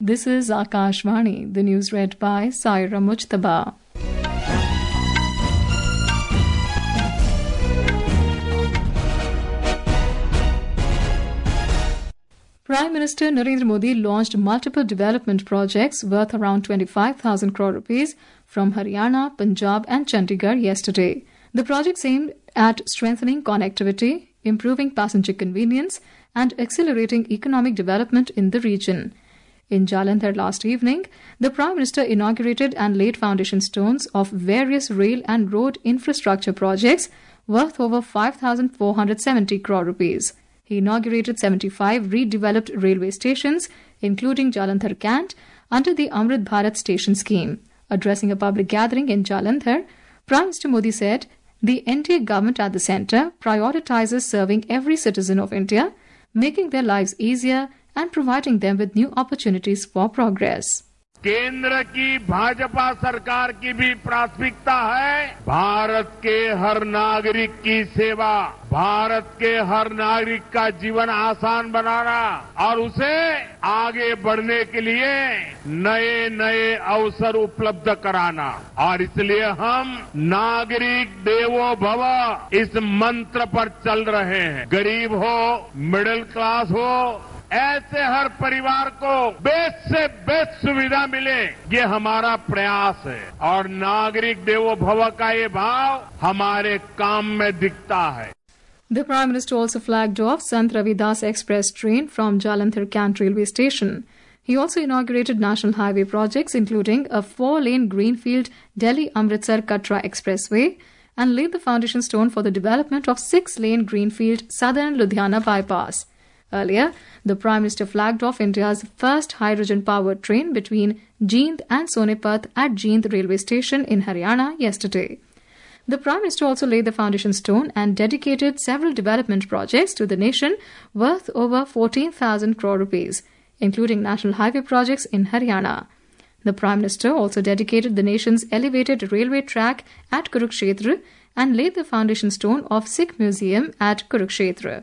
This is Akashvani, the news read by Saira Mujtaba. Prime Minister Narendra Modi launched multiple development projects worth around 25,000 crore rupees from Haryana, Punjab and Chandigarh yesterday. The projects aimed at strengthening connectivity, improving passenger convenience and accelerating economic development in the region. In Jalandhar last evening, the Prime Minister inaugurated and laid foundation stones of various rail and road infrastructure projects worth over 5,470 crore rupees. He inaugurated 75 redeveloped railway stations, including Jalandhar Cant, under the Amrit Bharat Station scheme. Addressing a public gathering in Jalandhar, Prime Minister Modi said, "The NDA government at the centre prioritizes serving every citizen of India, making their lives easier and providing them with new opportunities for progress." केंद्र की भाजपा सरकार की भी प्राथमिकता है भारत के हर नागरिक की सेवा, भारत के हर नागरिक का जीवन आसान बनाना और उसे आगे बढ़ने के लिए नए नए अवसर उपलब्ध कराना। और इसलिए हम नागरिक देवो भव इस मंत्र पर चल रहे हैं। गरीब हो, मिडिल क्लास हो, ऐसे हर परिवार को बेस्ट से बेस्ट सुविधा मिले, ये हमारा प्रयास है और नागरिक देवो भव का ये भाव हमारे काम में दिखता है। The Prime Minister also flagged off Sant Ravidas Express train from Jalandhar Cant railway station. He also inaugurated national highway projects including a 4-lane greenfield Delhi-Amritsar Katra Expressway and laid the foundation stone for the development of 6-lane greenfield Southern Ludhiana bypass. Earlier, the Prime Minister flagged off India's first hydrogen-powered train between Jind and Sonepat at Jind railway station in Haryana yesterday. The Prime Minister also laid the foundation stone and dedicated several development projects to the nation worth over 14,000 crore rupees, including national highway projects in Haryana. The Prime Minister also dedicated the nation's elevated railway track at Kurukshetra and laid the foundation stone of Sikh Museum at Kurukshetra.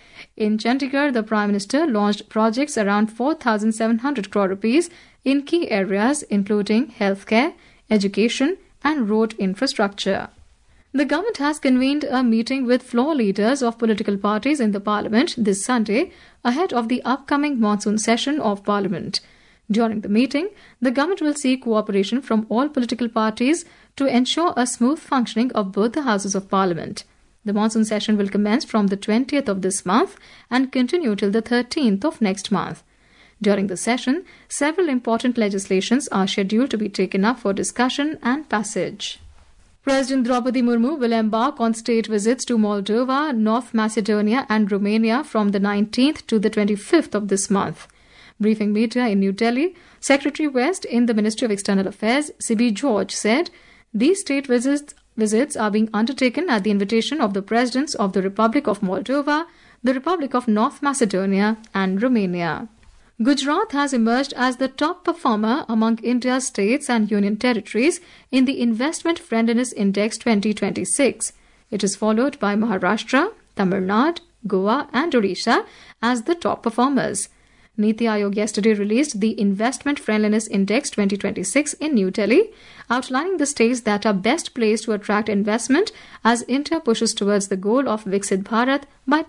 In Chandigarh, the Prime Minister launched projects around 4,700 crore rupees in key areas including healthcare, education and road infrastructure. The government has convened a meeting with floor leaders of political parties in the Parliament this Sunday ahead of the upcoming monsoon session of Parliament. During the meeting, the government will seek cooperation from all political parties to ensure a smooth functioning of both the houses of Parliament. The monsoon session will commence from the 20th of this month and continue till the 13th of next month. During the session, several important legislations are scheduled to be taken up for discussion and passage. President Draupadi Murmu will embark on state visits to Moldova, North Macedonia and Romania from the 19th to the 25th of this month. Briefing media in New Delhi, Secretary West in the Ministry of External Affairs, C.B. George, said these state visits are being undertaken at the invitation of the presidents of the Republic of Moldova, the Republic of North Macedonia and Romania. Gujarat has emerged as the top performer among India's states and union territories in the Investment Friendliness Index 2026. It is followed by Maharashtra, Tamil Nadu, Goa and Odisha as the top performers. Niti Aayog yesterday released the Investment Friendliness Index 2026 in New Delhi, outlining the states that are best placed to attract investment as India pushes towards the goal of Viksit Bharat by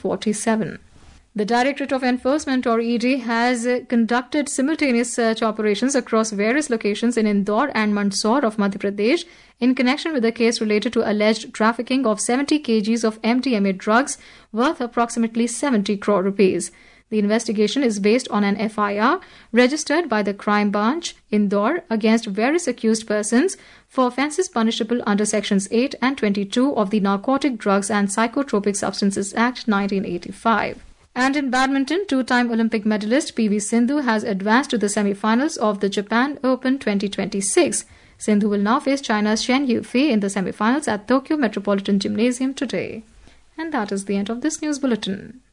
2047. The Directorate of Enforcement or ED has conducted simultaneous search operations across various locations in Indore and Mandsaur of Madhya Pradesh in connection with a case related to alleged trafficking of 70 kgs of MDMA drugs worth approximately 70 crore rupees. The investigation is based on an FIR registered by the Crime Branch, Indore, against various accused persons for offences punishable under Sections 8 and 22 of the Narcotic Drugs and Psychotropic Substances Act 1985. And in badminton, two-time Olympic medalist PV Sindhu has advanced to the semi-finals of the Japan Open 2026. Sindhu will now face China's Shen Yufei in the semi-finals at Tokyo Metropolitan Gymnasium today. And that is the end of this news bulletin.